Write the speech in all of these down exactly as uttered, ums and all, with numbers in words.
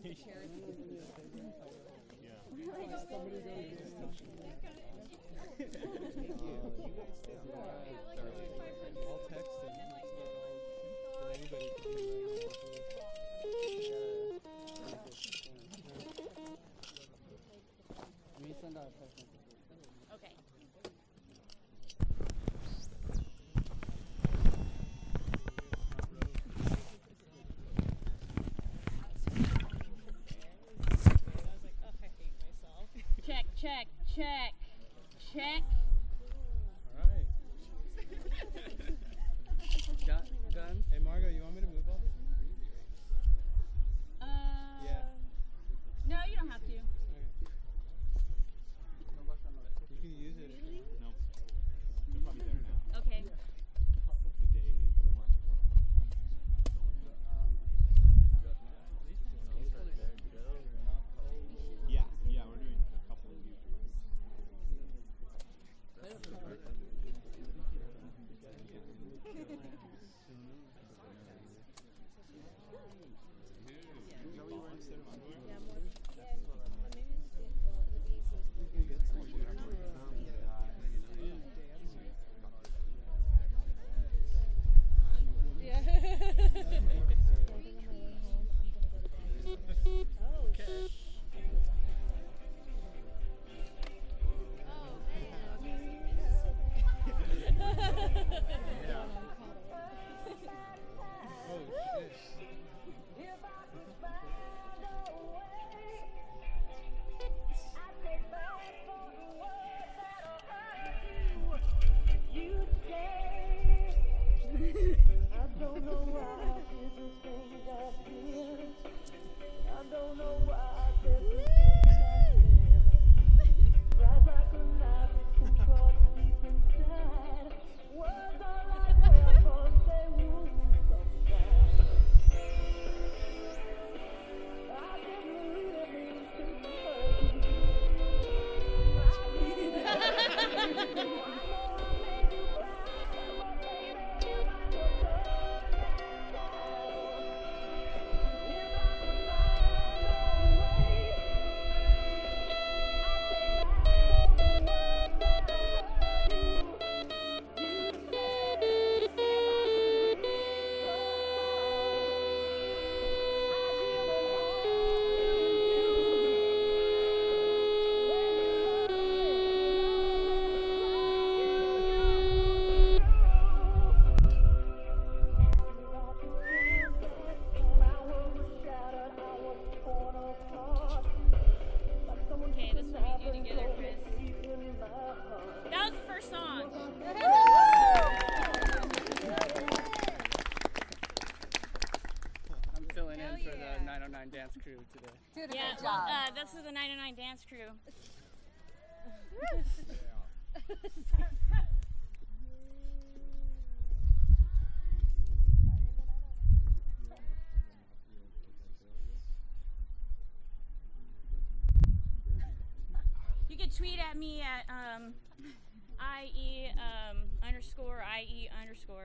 the charity. Yeah. Somebody go to I'll text him. Anybody can do Let me send out a text message. Okay. Check, check, check, check. All right. Got done. Hey Margo, you want me to move all this? Uh, Yeah. No, you don't have to. Okay. You can use it. No. They're probably there now. Okay. The day the market. Yeah, yeah, we're doing a couple of users. Okay, this will be you together, Chris. That was the first song. I'm filling Hell in for yeah. the nine oh nine dance crew today. Beautiful Yeah, job. well, uh, this is the nine oh nine dance crew. You can tweet at me at um, IE um, underscore IE underscore.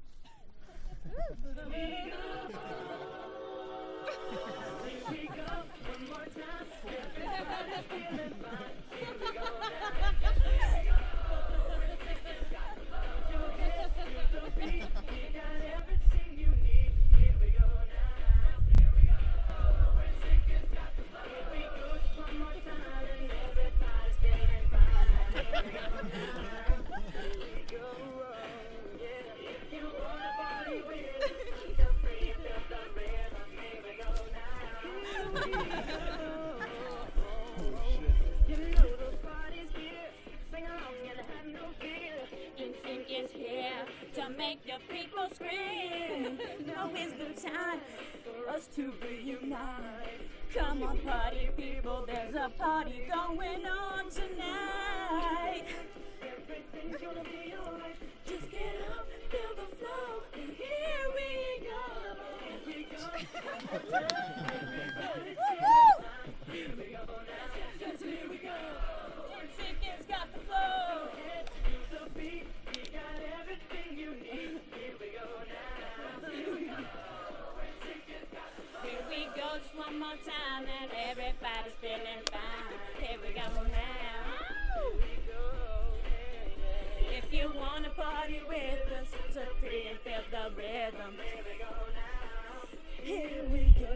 Is here to make the people scream. Now is the time for us to reunite. Come on, party people, there's a party going on tonight. Everything's gonna be alright. Just get up, feel the flow, and here we go. Here we go. Here we go now. Just here we go. N-Sync has got the flow. The beat. Everything you need. Here we go now. Here we go. Here we go. Just one more time. the rhythm. Here we go.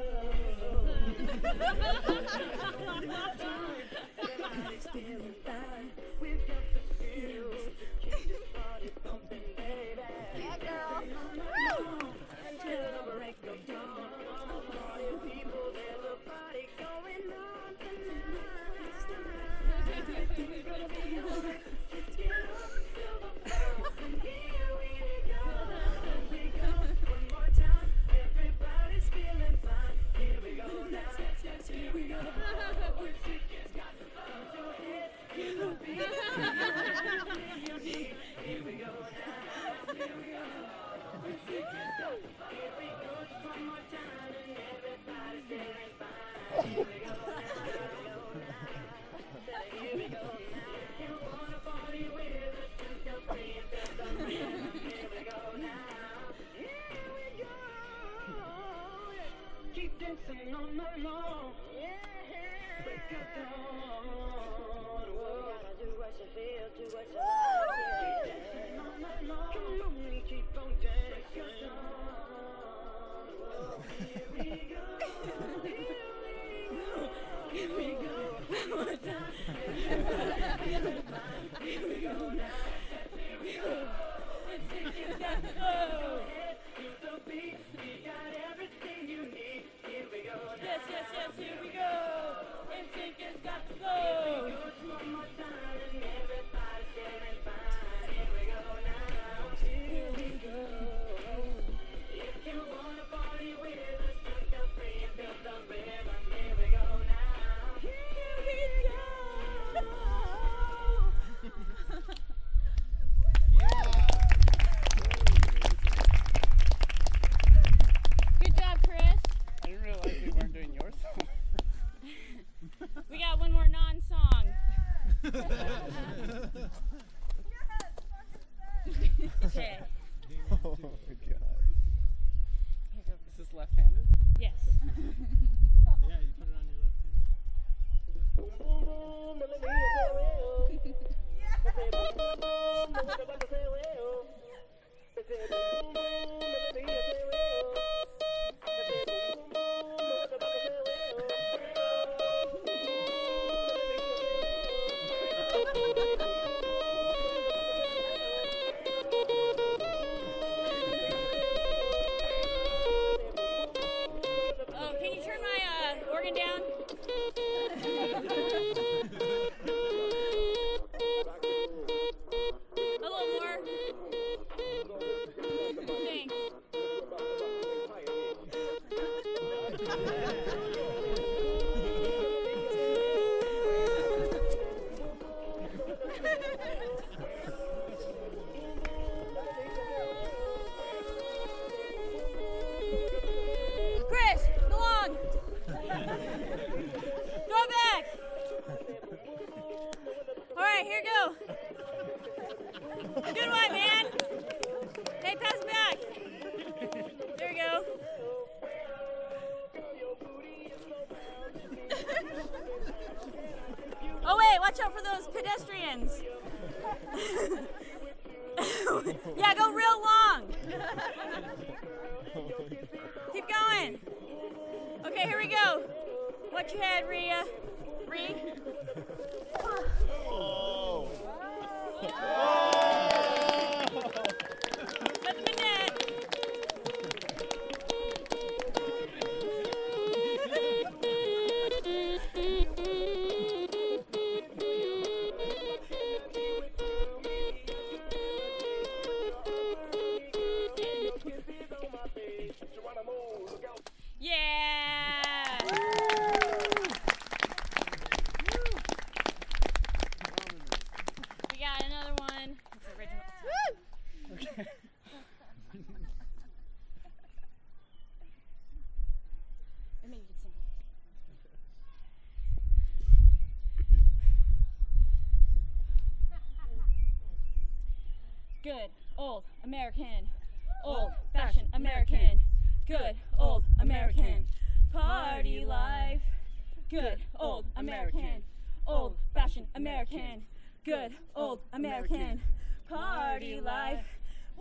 Everybody's feeling fine. We've got the skills. Keep this party pumping, baby. Yeah, girl. Until the break of dawn. Party people, there's a party going on tonight. We're gonna be alright. Let's get up to the floor. And here we go. Here we go. One more time. Everybody's feeling fine. Here we go. Now, yes, yes, here we go. When shit gets got to bump your head, you will be. Here we go now. Here we go. When shit gets got to bump, here we go. Just one more time, and everybody's feeling fine. Here we go now. Here we go now. You wanna party with us? Just go free and feel the rhythm. Here we go now. Here we go. Keep dancing all night long. Yeah. Break of dawn. Whoa. Gotta do what you feel, do what you like. Keep dancing all night long. Come on and keep on dancing. Break of dawn. Whoa. Here we go. Here we go. Here we go. One more time. Here we go now. Here we go. It's it's got to go. Feel the beat. We got everything you need. Here we go now. Yes, yes, yes. Here we go. It's it's got to go. Here we go. One more time, and everybody's feeling fine. Here we go now. Here we go. If you wanna party with us, just go free and feel the rhythm. Here we go now. Here we go. Good job, Chris. I didn't realize we weren't doing your song. We got one more non-song. Okay. Oh my god. Here goes. Is this left-handed? Yes. Yeah, you put it on your left hand. Oh, can you turn my uh, organ down? A little more. Thanks. Chris, go on. Go back. All right, here you go. Good one, man. Hey, pass it back. There you go. Oh wait, watch out for those pedestrians. Yeah, go real long. Keep going. Okay, here we go. Watch your head, Rhea. Rhea. Oh. Nothing but net. Yeah. We got another one. It's original. Okay. Or maybe you can sing. Good old American, old fashioned American, good old American, party life. Good old American, old fashioned American, good old American, party life.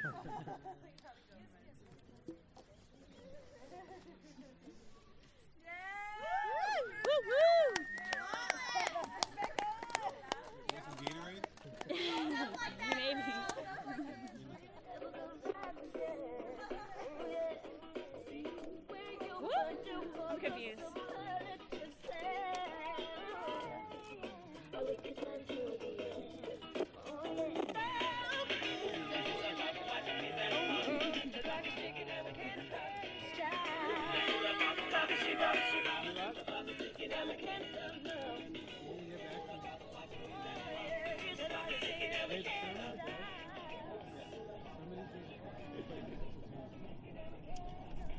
some Gatorade? Maybe. I'm confused.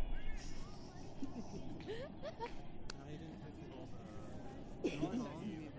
No, he didn't catch the ball.